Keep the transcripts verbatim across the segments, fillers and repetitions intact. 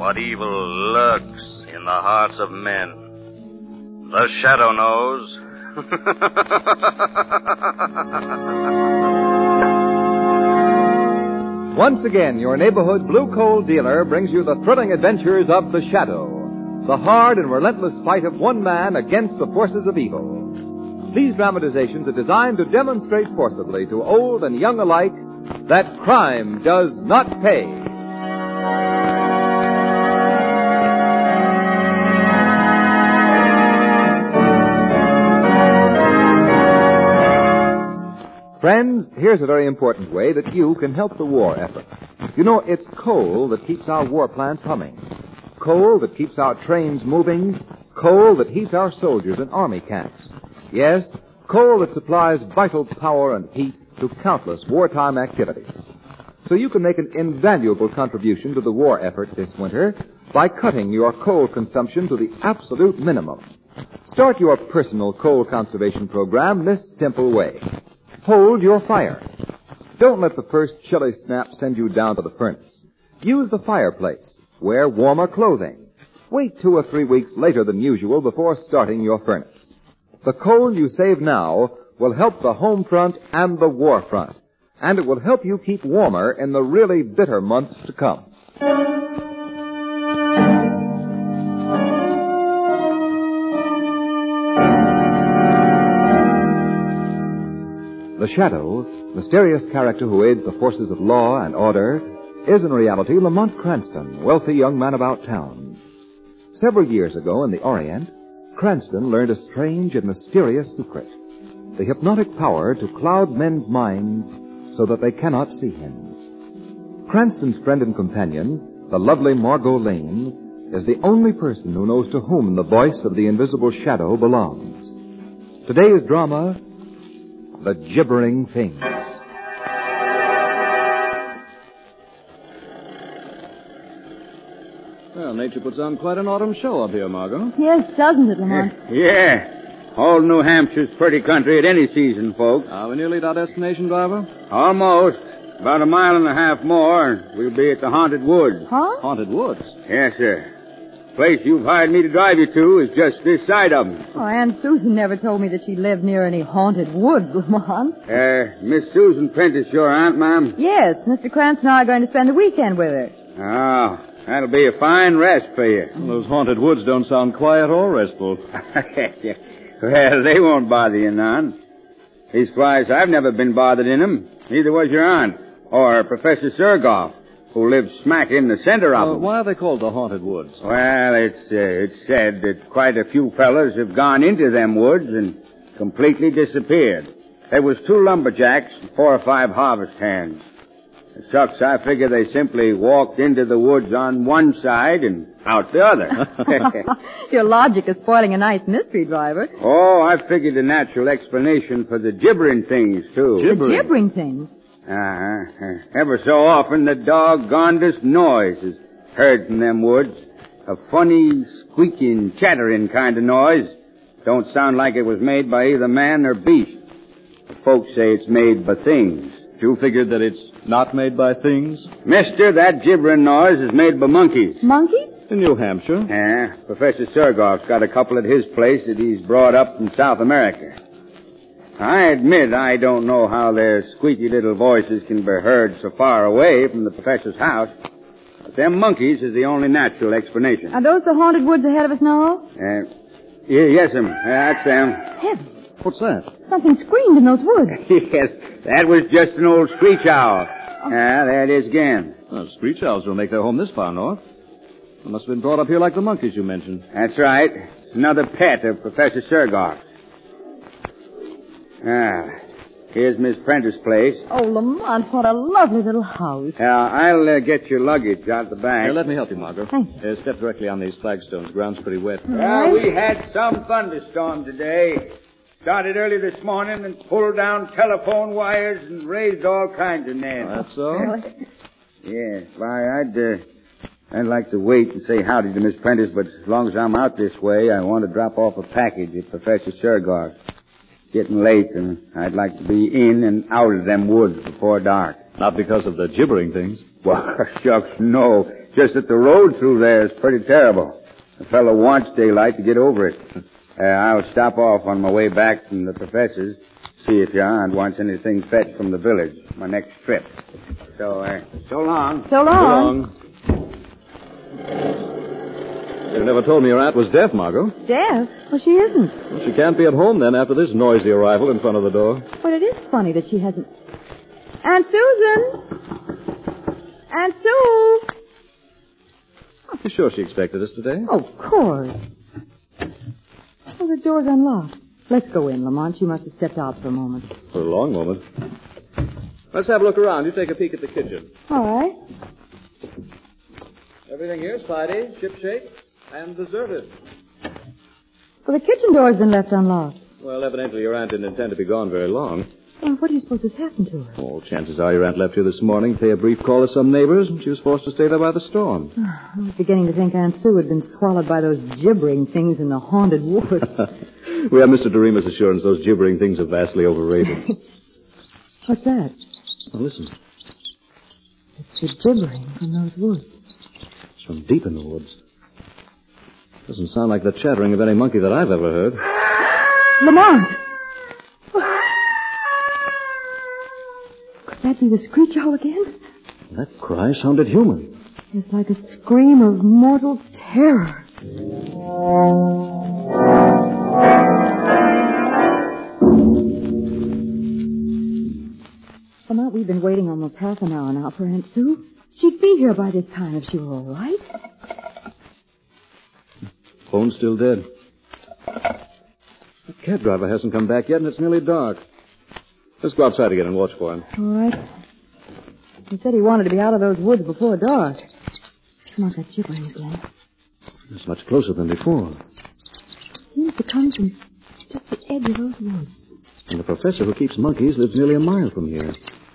what evil lurks in the hearts of men. The Shadow knows. Once again, your neighborhood blue coal dealer brings you the thrilling adventures of The Shadow, the hard and relentless fight of one man against the forces of evil. These dramatizations are designed to demonstrate forcibly to old and young alike that crime does not pay. Friends, here's a very important way that you can help the war effort. You know, it's coal that keeps our war plants humming. Coal that keeps our trains moving. Coal that heats our soldiers in army camps. Yes, coal that supplies vital power and heat to countless wartime activities. So you can make an invaluable contribution to the war effort this winter by cutting your coal consumption to the absolute minimum. Start your personal coal conservation program this simple way. Hold your fire. Don't let the first chilly snap send you down to the furnace. Use the fireplace. Wear warmer clothing. Wait two or three weeks later than usual before starting your furnace. The coal you save now will help the home front and the war front, and it will help you keep warmer in the really bitter months to come. The Shadow, mysterious character who aids the forces of law and order, is in reality Lamont Cranston, wealthy young man about town. Several years ago in the Orient, Cranston learned a strange and mysterious secret, the hypnotic power to cloud men's minds so that they cannot see him. Cranston's friend and companion, the lovely Margot Lane, is the only person who knows to whom the voice of the invisible Shadow belongs. Today's drama, The Gibbering Things. Well, nature puts on quite an autumn show up here, Margot. Yes, doesn't it, Lamont? Yeah. All New Hampshire's pretty country at any season, folks. Are we nearly at our destination, driver? Almost. About a mile and a half more, and we'll be at the Haunted Woods. Huh? Haunted Woods? Yes, sir. The place you've hired me to drive you to is just this side of them. Oh, Aunt Susan never told me that she lived near any haunted woods, Lamont. Uh, Miss Susan Prentice, your aunt, ma'am? Yes, Mister Cranston and I are going to spend the weekend with her. Oh, that'll be a fine rest for you. Well, those haunted woods don't sound quiet or restful. Well, they won't bother you none. Leastwise, I've never been bothered in them. Neither was your aunt, or Professor Surgoff, who lives smack in the center of Uh, them. why are they called the Haunted Woods? Well, it's uh, it's said that quite a few fellas have gone into them woods and completely disappeared. There was two lumberjacks and four or five harvest hands. The shucks, I figure they simply walked into the woods on one side and out the other. Your logic is spoiling a nice mystery, driver. Oh, I figured a natural explanation for the gibbering things, too. The gibbering things. Uh-huh. Ever so often, the doggondest noise is heard from them woods. A funny, squeaking, chattering kind of noise. Don't sound like it was made by either man or beast. The folks say it's made by things. You figured that it's not made by things? Mister, that gibbering noise is made by monkeys. Monkeys? In New Hampshire. Yeah, Professor Surgoff's got a couple at his place that he's brought up from South America. I admit I don't know how their squeaky little voices can be heard so far away from the professor's house, but them monkeys is the only natural explanation. Are those the haunted woods ahead of us now? Uh, y- yes, ma'am. Uh, that's them. Heavens. What's that? Something screamed in those woods. Yes, that was just an old screech owl. Ah, uh, there it is again. Well, screech owls don't make their home this far north. They must have been brought up here like the monkeys you mentioned. That's right. It's another pet of Professor Surgoff. Ah, here's Miss Prentice's place. Oh, Lamont, what a lovely little house. Now, I'll uh, get your luggage out the back. Here, let me help you, Margot. Thank you. Uh, step directly on these flagstones. The ground's pretty wet. Well, we had some thunderstorm today. Started early this morning and pulled down telephone wires and raised all kinds of nets. Oh, that's so? Really? Yeah, why, I'd, uh, I'd like to wait and say howdy to Miss Prentice, but as long as I'm out this way, I want to drop off a package at Professor Surgoff. It's getting late, and I'd like to be in and out of them woods before dark. Not because of the gibbering things. Well, shucks, no. just that the road through there is pretty terrible. A fellow wants daylight to get over it. Uh, I'll stop off on my way back from the professor's, see if your aunt wants anything fetched from the village, my next trip. So, uh, so long. So long. So long. You never told me your aunt was deaf, Margot. Deaf? Well, she isn't. Well, she can't be at home then after this noisy arrival in front of the door. But it is funny that she hasn't... Aunt Susan! Aunt Sue! Are you sure she expected us today? Oh, of course. Oh, the door's unlocked. Let's go in, Lamont. She must have stepped out for a moment. For a long moment. Let's have a look around. You take a peek at the kitchen. All right. Everything here's tidy, shipshape, and deserted. Well, the kitchen door's been left unlocked. Well, evidently your aunt didn't intend to be gone very long. Well, what do you suppose has happened to her? Oh, chances are your aunt left here this morning to pay a brief call to some neighbors, and she was forced to stay there by the storm. I was beginning to think Aunt Sue had been swallowed by those gibbering things in the haunted woods. We have Mister Doremus' assurance those gibbering things are vastly overrated. What's that? Now, listen. It's the gibbering from those woods. It's from deep in the woods. Doesn't sound like the chattering of any monkey that I've ever heard. Lamont! Could that be the screech owl again? That cry sounded human. It's like a scream of mortal terror. Lamont, we've been waiting almost half an hour now for Aunt Sue. She'd be here by this time if she were all right. Phone's still dead. The cab driver hasn't come back yet, and it's nearly dark. Let's go outside again and watch for him. All right. He said he wanted to be out of those woods before dark. Come on, that gibbering again. It's much closer than before. Seems to come from just the edge of those woods. And the professor who keeps monkeys lives nearly a mile from here.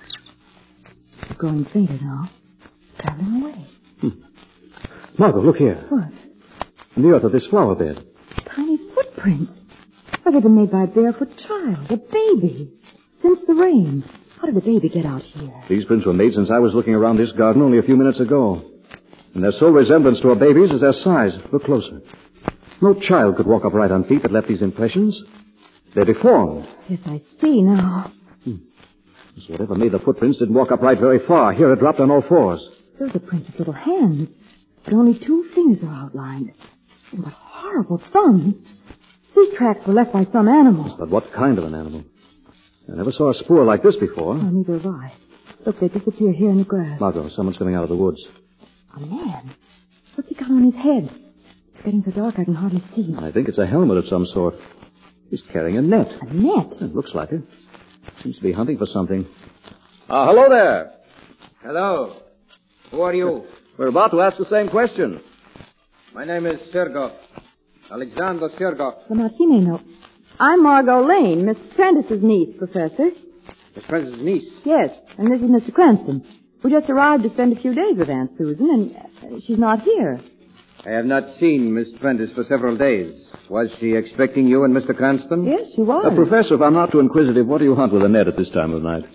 It's growing fainter now. Traveling away. Hmm. Margot, look here. What? In the earth of this flower bed. Tiny footprints. Why, they've been made by a barefoot child, a baby. Since the rain. How did the baby get out here? These prints were made since I was looking around this garden only a few minutes ago. And their sole resemblance to a baby's is their size. Look closer. No child could walk upright on feet that left these impressions. They're deformed. Yes, I see now. Hmm. So whatever made the footprints didn't walk upright very far. Here it dropped on all fours. Those are prints of little hands. But only two fingers are outlined. And what horrible thumbs. These tracks were left by some animal. But what kind of an animal? I never saw a spoor like this before. Oh, neither have I. Look, they disappear here in the grass. Margot, someone's coming out of the woods. A man? What's he got on his head? It's getting so dark I can hardly see. I think it's a helmet of some sort. He's carrying a net. A net? It looks like it. Seems to be hunting for something. Ah, uh, hello there. Hello. Who are you? We're about to ask the same question. My name is Sergov. Alexander Sergov. Lamont, he may know. I'm Margot Lane, Miss Prentice's niece, Professor. Miss Prentice's niece? Yes, and this is Mister Cranston. We just arrived to spend a few days with Aunt Susan, and uh, she's not here. I have not seen Miss Prentice for several days. Was she expecting you and Mister Cranston? Yes, she was. Uh, Professor, if I'm not too inquisitive, what do you hunt with a net at this time of night?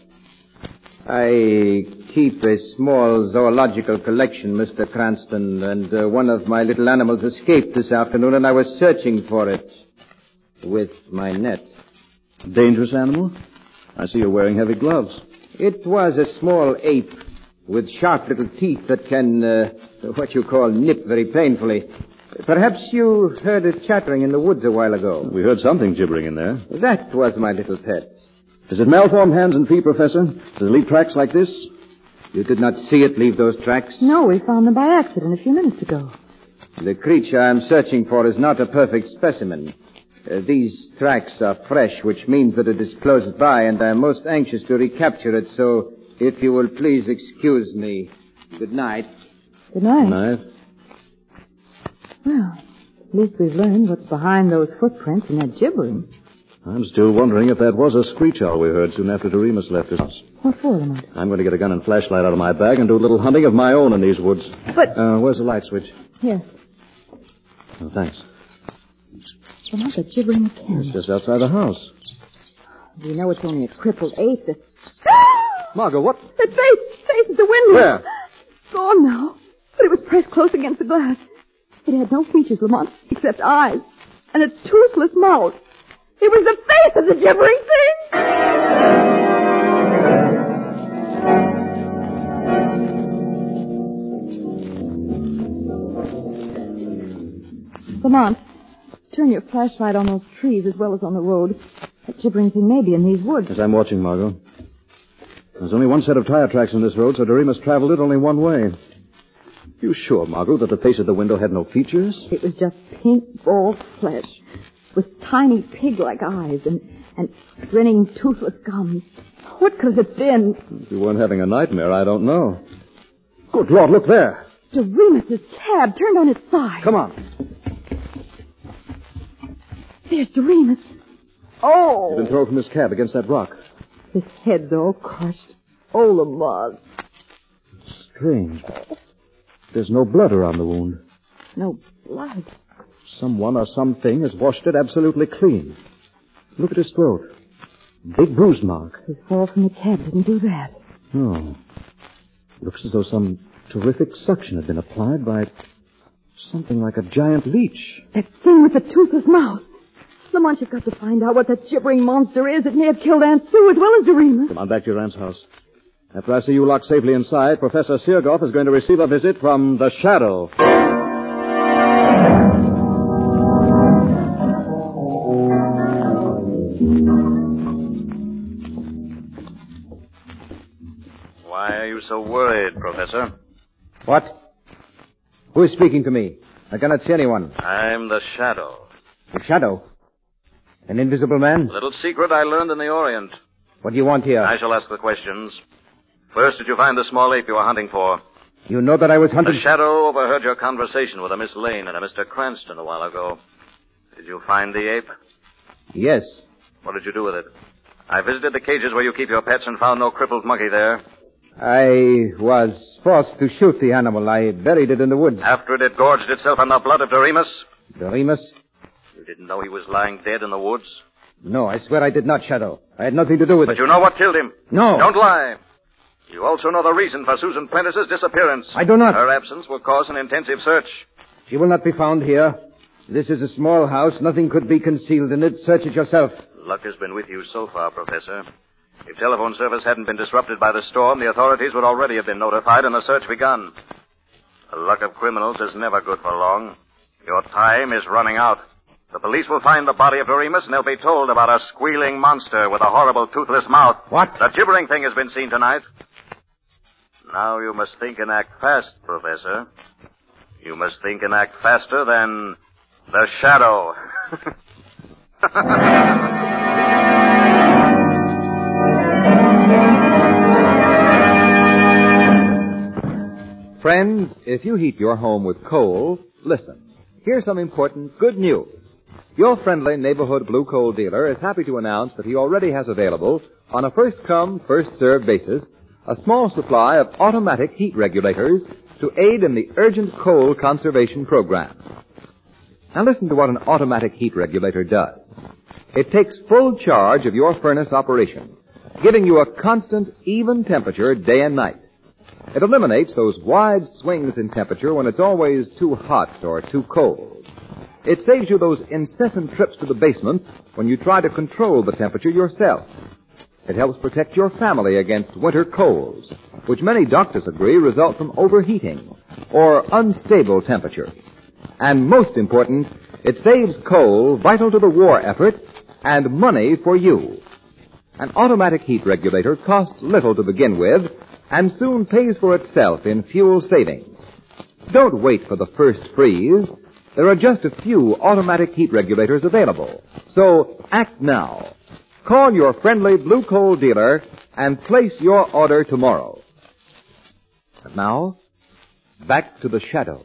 I keep a small zoological collection, Mister Cranston, and uh, one of my little animals escaped this afternoon, and I was searching for it with my net. A dangerous animal? I see you're wearing heavy gloves. It was a small ape with sharp little teeth that can, uh, what you call, nip very painfully. Perhaps you heard it chattering in the woods a while ago. We heard something gibbering in there. That was my little pet. Is it malformed hands and feet, Professor? Does it leave tracks like this? You did not see it leave those tracks? No, we found them by accident a few minutes ago. The creature I'm searching for is not a perfect specimen. Uh, these tracks are fresh, which means that it is close by, and I'm most anxious to recapture it, so if you will please excuse me. Good night. Good night. Good night. Well, at least we've learned what's behind those footprints and that gibbering. I'm still wondering if that was a screech owl we heard soon after Doremus left his house. What for, Lamont? I'm going to get a gun and flashlight out of my bag and do a little hunting of my own in these woods. But... Uh, where's the light switch? Here. Oh, thanks. Lamont, the gibbering again. It's just outside the house. We know it's only a crippled ape that... Margot, what? That face! Face at the window! Where? Gone now. but it was pressed close against the glass. It had no features, Lamont, except eyes and a toothless mouth. It was the face of the gibbering thing. Lamont, turn your flashlight on those trees as well as on the road. That gibbering thing may be in these woods. As I'm watching, Margot. There's only one set of tire tracks on this road, so Doremus traveled it only one way. You sure, Margot, that the face of the window had no features? It was just pink, bald flesh with tiny pig-like eyes and, and grinning, toothless gums. What could it have been? If you weren't having a nightmare, I don't know. Good Lord, look there. Doremus's cab turned on its side. Come on. There's Doremus. Oh! He's been thrown from his cab against that rock. His head's all crushed. Oh, Lamont. Strange. There's no blood around the wound. No blood? Someone or something has washed it absolutely clean. Look at his throat. Big bruise mark. His fall from the cab didn't do that. No. Looks as though some terrific suction had been applied by something like a giant leech. That thing with the toothless mouth. Lamont, you've got to find out what that gibbering monster is. It may have killed Aunt Sue as well as Doremus. Come on back to your aunt's house. After I see you locked safely inside, Professor Sirgoff is going to receive a visit from the Shadow. Why are you so worried, Professor? What? Who is speaking to me? I cannot see anyone. I'm the Shadow. The Shadow? An invisible man? A little secret I learned in the Orient. What do you want here? I shall ask the questions. First, did you find the small ape you were hunting for? You know that I was hunting... The Shadow overheard your conversation with a Miss Lane and a Mister Cranston a while ago. Did you find the ape? Yes. What did you do with it? I visited the cages where you keep your pets and found no crippled monkey there. I was forced to shoot the animal. I buried it in the woods. After it had gorged itself on the blood of Doremus? Doremus? You didn't know he was lying dead in the woods? No, I swear I did not, Shadow. I had nothing to do with but it. But you know what killed him? No. Don't lie. You also know the reason for Susan Prentice's disappearance. I do not. Her absence will cause an intensive search. She will not be found here. This is a small house. Nothing could be concealed in it. Search it yourself. Luck has been with you so far, Professor. If telephone service hadn't been disrupted by the storm, the authorities would already have been notified and the search begun. The luck of criminals is never good for long. Your time is running out. The police will find the body of Doremus, and they'll be told about a squealing monster with a horrible toothless mouth. What? The gibbering thing has been seen tonight. Now you must think and act fast, Professor. You must think and act faster than the Shadow. Friends, if you heat your home with coal, listen. Here's some important good news. Your friendly neighborhood blue coal dealer is happy to announce that he already has available, on a first-come, first-served basis, a small supply of automatic heat regulators to aid in the urgent coal conservation program. Now listen to what an automatic heat regulator does. It takes full charge of your furnace operation, giving you a constant, even temperature day and night. It eliminates those wide swings in temperature when it's always too hot or too cold. It saves you those incessant trips to the basement when you try to control the temperature yourself. It helps protect your family against winter colds, which many doctors agree result from overheating or unstable temperatures. And most important, it saves coal vital to the war effort and money for you. An automatic heat regulator costs little to begin with and soon pays for itself in fuel savings. Don't wait for the first freeze. There are just a few automatic heat regulators available. So act now. Call your friendly blue coal dealer and place your order tomorrow. And now, back to the Shadow.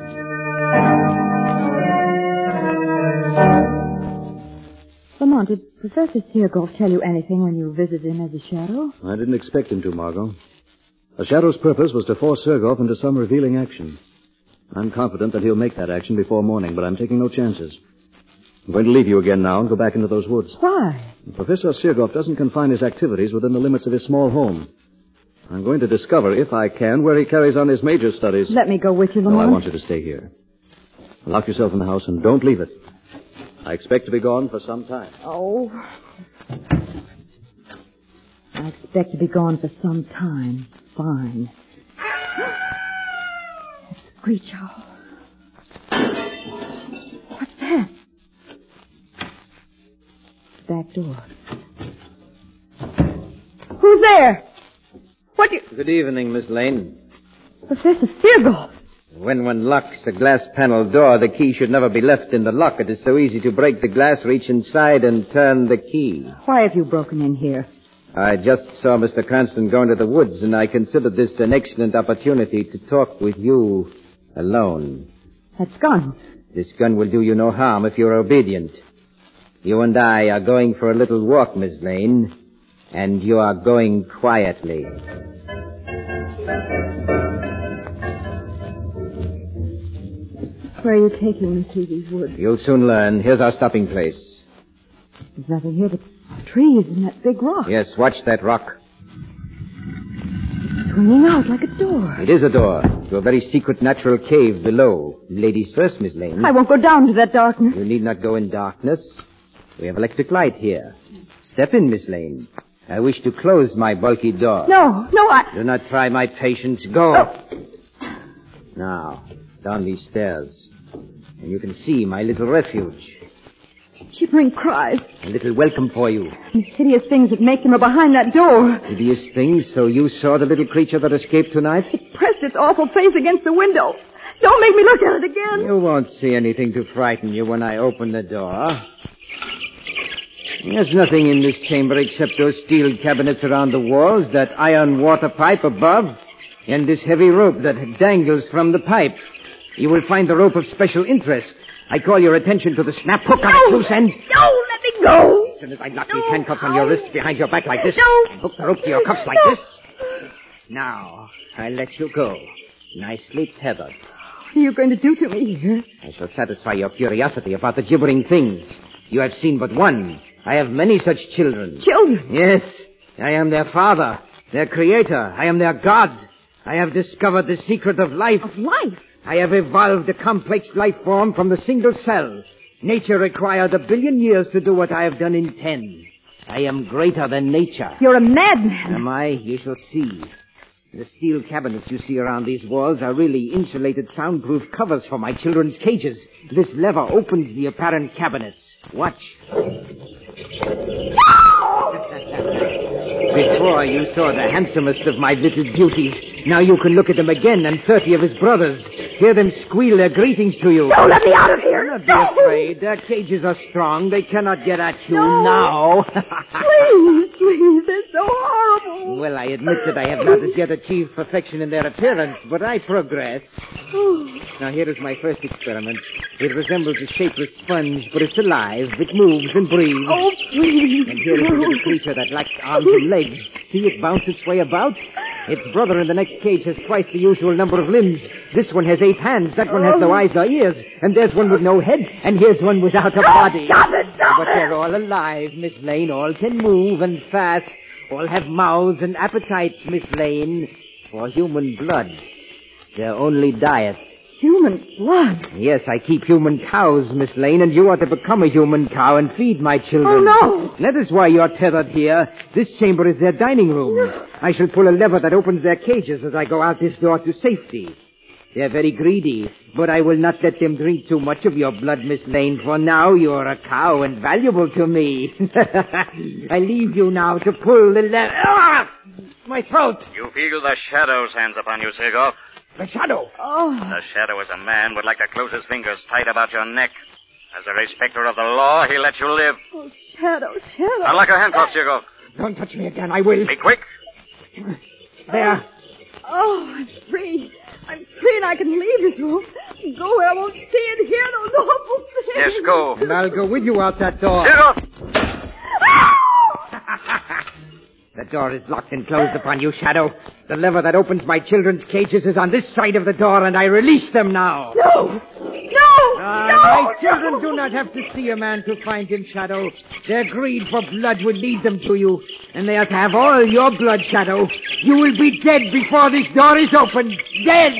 Lamont, did Professor Sirgoff tell you anything when you visited him as a Shadow? I didn't expect him to, Margot. The Shadow's purpose was to force Sirgoff into some revealing action. I'm confident that he'll make that action before morning, but I'm taking no chances. I'm going to leave you again now and go back into those woods. Why? Professor Sirgoff doesn't confine his activities within the limits of his small home. I'm going to discover, if I can, where he carries on his major studies. Let me go with you, Lamont. No, I want you to stay here. Lock yourself in the house and don't leave it. I expect to be gone for some time. Oh. I expect to be gone for some time. Fine. That screech owl. What's that? Back door. Who's there? What do you... Good evening, Miss Lane. Professor Seargold. When one locks a glass-panel door, the key should never be left in the lock. It is so easy to break the glass, reach inside, and turn the key. Why have you broken in here? I just saw Mister Cranston go into the woods, and I considered this an excellent opportunity to talk with you alone. That's gun. This gun will do you no harm if you're obedient. You and I are going for a little walk, Miss Lane, and you are going quietly. Where are you taking me through these woods? You'll soon learn. Here's our stopping place. There's nothing here but trees and that big rock. Yes, watch that rock. It's swinging out like a door. It is a door to a very secret natural cave below. Ladies first, Miss Lane. I won't go down to that darkness. You need not go in darkness. We have electric light here. Step in, Miss Lane. I wish to close my bulky door. No, no, I... Do not try my patience. Go. Oh. Now, down these stairs. And you can see my little refuge. Shivering cries. A little welcome for you. The hideous things that make them are behind that door. Hideous things? So you saw the little creature that escaped tonight? It pressed its awful face against the window. Don't make me look at it again. You won't see anything to frighten you when I open the door. There's nothing in this chamber except those steel cabinets around the walls, that iron water pipe above, and this heavy rope that dangles from the pipe. You will find the rope of special interest. I call your attention to the snap hook on its loose end. No, let me go. As soon as I lock No, these handcuffs on your wrists behind your back like this, No. and hook the rope to your cuffs like No. this. Now, I let you go. Nicely tethered. What are you going to do to me here? I shall satisfy your curiosity about the gibbering things. You have seen but one. I have many such children. Children? Yes. I am their father, their creator. I am their God. I have discovered the secret of life. Of life? I have evolved a complex life form from the single cell. Nature required a billion years to do what I have done in ten. I am greater than nature. You're a madman. Am I? You shall see. The steel cabinets you see around these walls are really insulated soundproof covers for my children's cages. This lever opens the apparent cabinets. Watch. Before you saw the handsomest of my little beauties. Now you can look at them again and thirty of his brothers. Hear them squeal their greetings to you. No, let me out of here. Do not be afraid. Their cages are strong. They cannot get at you No. now. Please, please, they're so horrible. Well, I admit that I have not as yet achieved perfection in their appearance, but I progress. Now, here is my first experiment. It resembles a shapeless sponge, but it's alive. It moves and breathes. Oh, please. And here is a little creature that lacks arms and legs. See it bounce its way about? Its brother in the next cage has twice the usual number of limbs. This one has eight hands. That one has no eyes nor ears. And there's one with no head. And here's one without a body. Stop it, stop But they're all alive, Miss Lane. All can move and fast. All have mouths and appetites, Miss Lane. For human blood. Their only diet. Human blood. Yes, I keep human cows, Miss Lane, and you ought to become a human cow and feed my children. Oh, no. That is why you're tethered here. This chamber is their dining room. I shall pull a lever that opens their cages as I go out this door to safety. They're very greedy, but I will not let them drink too much of your blood, Miss Lane, for now you're a cow and valuable to me. I leave you now to pull the lever. Ah! My throat! You feel the shadow's hands upon you, Seagoff. The shadow! Oh. The shadow is a man would like to close his fingers tight about your neck. As a respecter of the law, he lets you live. Oh, Shadow, Shadow. Unlock your handcuffs, Seagoff. Don't touch me again, I will. Be quick. There. Oh, I'm free. I'm free and I can leave this room. Go where I won't see and hear those awful things. Yes, go. And I'll go with you out that door. Seagoff! The door is locked and closed upon you, Shadow. The lever that opens my children's cages is on this side of the door, and I release them now. No! No! Ah, no, my no. children do not have to see a man to find him, Shadow. Their greed for blood would lead them to you, and they are to have all your blood, Shadow. You will be dead before this door is opened. Dead!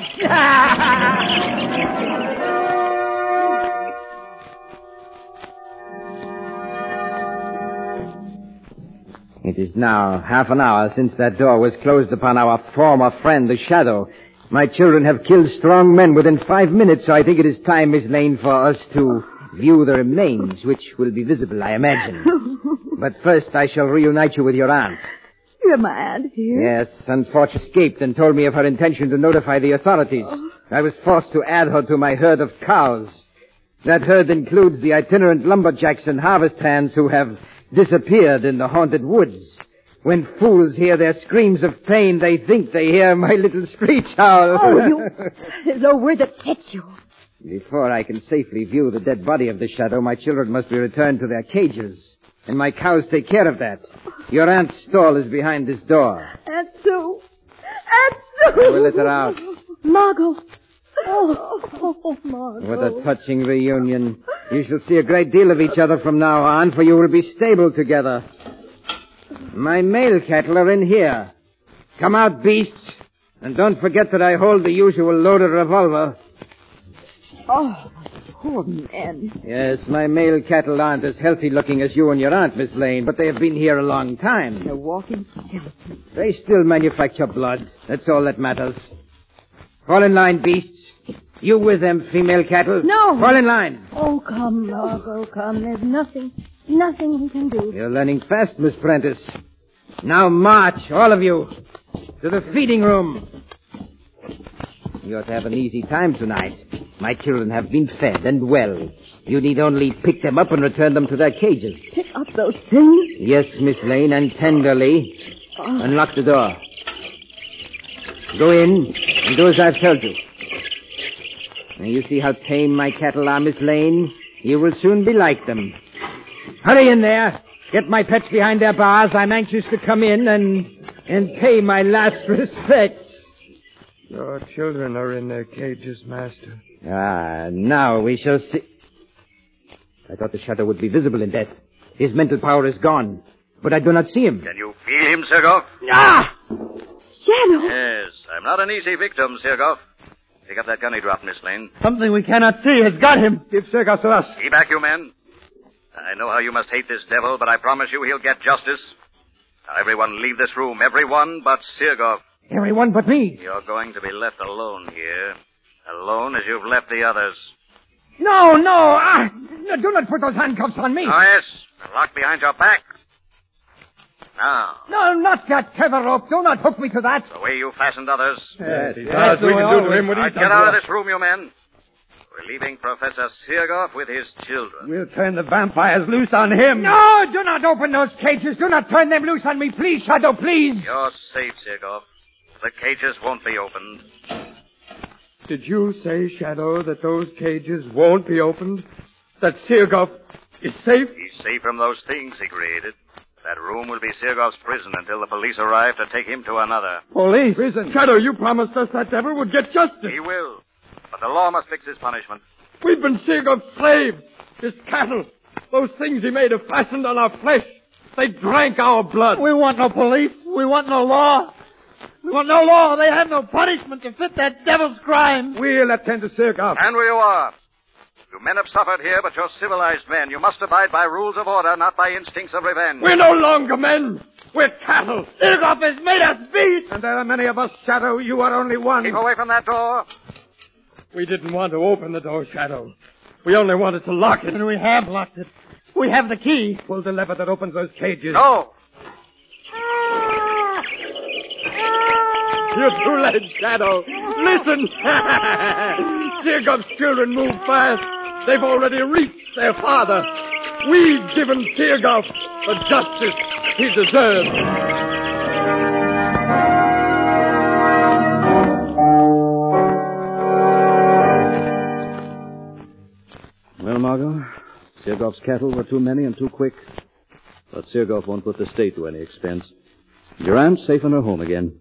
It is now half an hour since that door was closed upon our former friend, the Shadow. My children have killed strong men within five minutes, so I think it is time, Miss Lane, for us to view the remains, which will be visible, I imagine. But first I shall reunite you with your aunt. You're my aunt here. Yes, unfortunately escaped and told me of her intention to notify the authorities. Oh. I was forced to add her to my herd of cows. That herd includes the itinerant lumberjacks and harvest hands who have disappeared in the haunted woods. When fools hear their screams of pain, they think they hear my little screech owl. Oh, you... There's no word that gets you. Before I can safely view the dead body of the Shadow, my children must be returned to their cages. And my cows take care of that. Your aunt's stall is behind this door. Aunt Sue. Aunt Sue. I will let her out. Margot. Oh, oh, Margot. What a touching reunion. You shall see a great deal of each other from now on, for you will be stable together. My male cattle are in here. Come out, beasts. And don't forget that I hold the usual loaded revolver. Oh, poor men. Yes, my male cattle aren't as healthy-looking as you and your aunt, Miss Lane, but they have been here a long time. They're walking skeletons. They still manufacture blood. That's all that matters. Fall in line, beasts. You with them, female cattle. No. Fall in line. Oh, come, Margot, come. There's nothing, nothing we can do. You're learning fast, Miss Prentice. Now march, all of you, to the feeding room. You ought to have an easy time tonight. My children have been fed and well. You need only pick them up and return them to their cages. Pick up those things? Yes, Miss Lane, and tenderly. Oh. Unlock the door. Go in and do as I've told you. Now you see how tame my cattle are, Miss Lane? You will soon be like them. Hurry in there. Get my pets behind their bars. I'm anxious to come in and and pay my last respects. Your children are in their cages, Master. Ah, now we shall see. I thought the Shadow would be visible in death. His mental power is gone, but I do not see him. Can you feel him, Sergov? Ah! Shadow! Yes, I'm not an easy victim, Sergov. Pick up that gun he dropped, Miss Lane. Something we cannot see has got him. Give Sergov to us. Keep back, you men. I know how you must hate this devil, but I promise you he'll get justice. Now, everyone leave this room. Everyone but Sergov. Everyone but me. You're going to be left alone here. Alone as you've left the others. No, no. Ah, no, do not put those handcuffs on me. Oh, yes. They're locked behind your back. Now. No, not that tether rope. Do not hook me to that. The way you fastened others. Yes, yes, yes we can do to him what he's done. Get out of this room, you men. We're leaving Professor Sergov with his children. We'll turn the vampires loose on him. No, do not open those cages. Do not turn them loose on me. Please, Shadow, please. You're safe, Sergov. The cages won't be opened. Did you say, Shadow, that those cages won't be opened? That Sergov is safe? He's safe from those things he created. That room will be Sergov's prison until the police arrive to take him to another. Police? Prison? Shadow, you promised us that devil would get justice. He will. But the law must fix his punishment. We've been Sergov's slaves. His cattle. Those things he made have fastened on our flesh. They drank our blood. We want no police. We want no law. We want no law. They have no punishment to fit that devil's crime. We'll attend to Sergov. And we are. You men have suffered here, but you're civilized men. You must abide by rules of order, not by instincts of revenge. We're no longer men. We're cattle. Sergov has made us beasts. And there are many of us, Shadow. You are only one. Keep away from that door. We didn't want to open the door, Shadow. We only wanted to lock it. And we have locked it. We have the key. Pull the lever that opens those cages. No. You're too late, Shadow. Listen. Sergov's children move fast. They've already reached their father. We've given Sergov the justice he deserves. Well, Margot, Sergov's cattle were too many and too quick. But Sergov won't put the state to any expense. Your aunt's safe in her home again.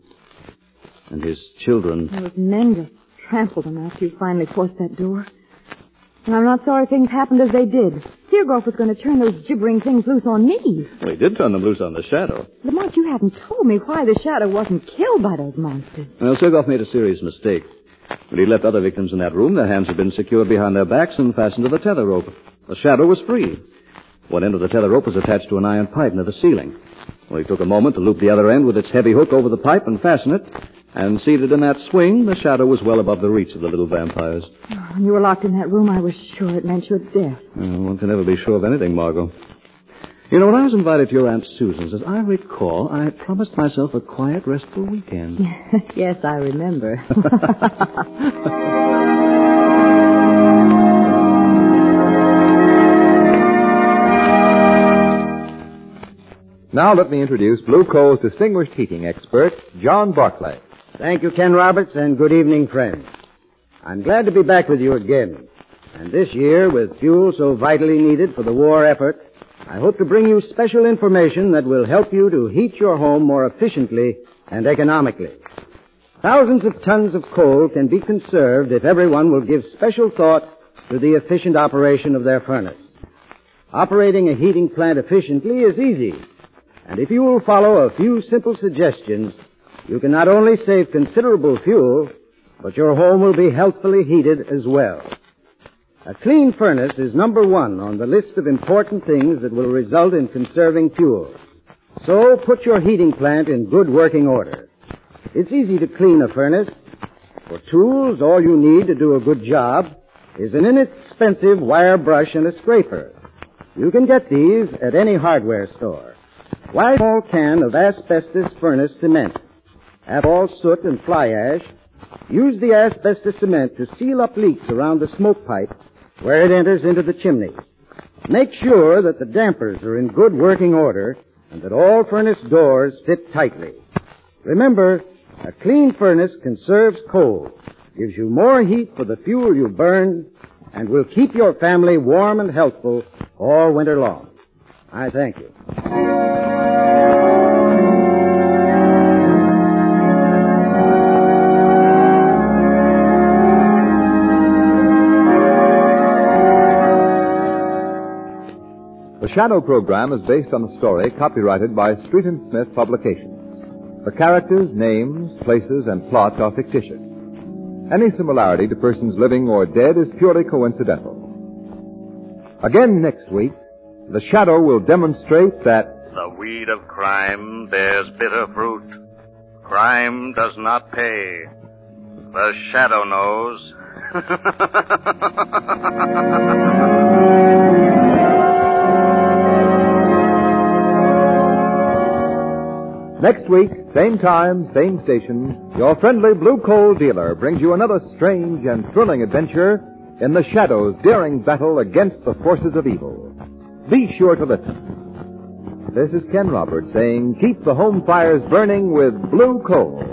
And his children... Those men just trampled them after you finally forced that door. And I'm not sorry things happened as they did. Seargoff was going to turn those gibbering things loose on me. Well, he did turn them loose on the Shadow. Lamont, you haven't told me why the Shadow wasn't killed by those monsters. Well, Seargoff made a serious mistake. When he left other victims in that room, their hands had been secured behind their backs and fastened to the tether rope. The Shadow was free. One end of the tether rope was attached to an iron pipe near the ceiling. Well, he took a moment to loop the other end with its heavy hook over the pipe and fasten it. And seated in that swing, the Shadow was well above the reach of the little vampires. Oh, when you were locked in that room, I was sure it meant your death. Well, one can never be sure of anything, Margot. You know, when I was invited to your Aunt Susan's, as I recall, I promised myself a quiet, restful weekend. Yes, I remember. Now let me introduce Blue Coal's distinguished heating expert, John Barclay. Thank you, Ken Roberts, and good evening, friends. I'm glad to be back with you again. And this year, with fuel so vitally needed for the war effort, I hope to bring you special information that will help you to heat your home more efficiently and economically. Thousands of tons of coal can be conserved if everyone will give special thought to the efficient operation of their furnace. Operating a heating plant efficiently is easy. And if you will follow a few simple suggestions, you can not only save considerable fuel, but your home will be healthfully heated as well. A clean furnace is number one on the list of important things that will result in conserving fuel. So put your heating plant in good working order. It's easy to clean a furnace. For tools, all you need to do a good job is an inexpensive wire brush and a scraper. You can get these at any hardware store. Buy a small can of asbestos furnace cement. Have all soot and fly ash. Use the asbestos cement to seal up leaks around the smoke pipe where it enters into the chimney. Make sure that the dampers are in good working order and that all furnace doors fit tightly. Remember, a clean furnace conserves coal, gives you more heat for the fuel you burn, and will keep your family warm and healthful all winter long. I thank you. The Shadow program is based on a story copyrighted by Street and Smith Publications. The characters, names, places, and plot are fictitious. Any similarity to persons living or dead is purely coincidental. Again next week, The Shadow will demonstrate that the weed of crime bears bitter fruit. Crime does not pay. The Shadow knows. Next week, same time, same station, your friendly Blue Coal dealer brings you another strange and thrilling adventure in the Shadow's daring battle against the forces of evil. Be sure to listen. This is Ken Roberts saying keep the home fires burning with Blue Coal.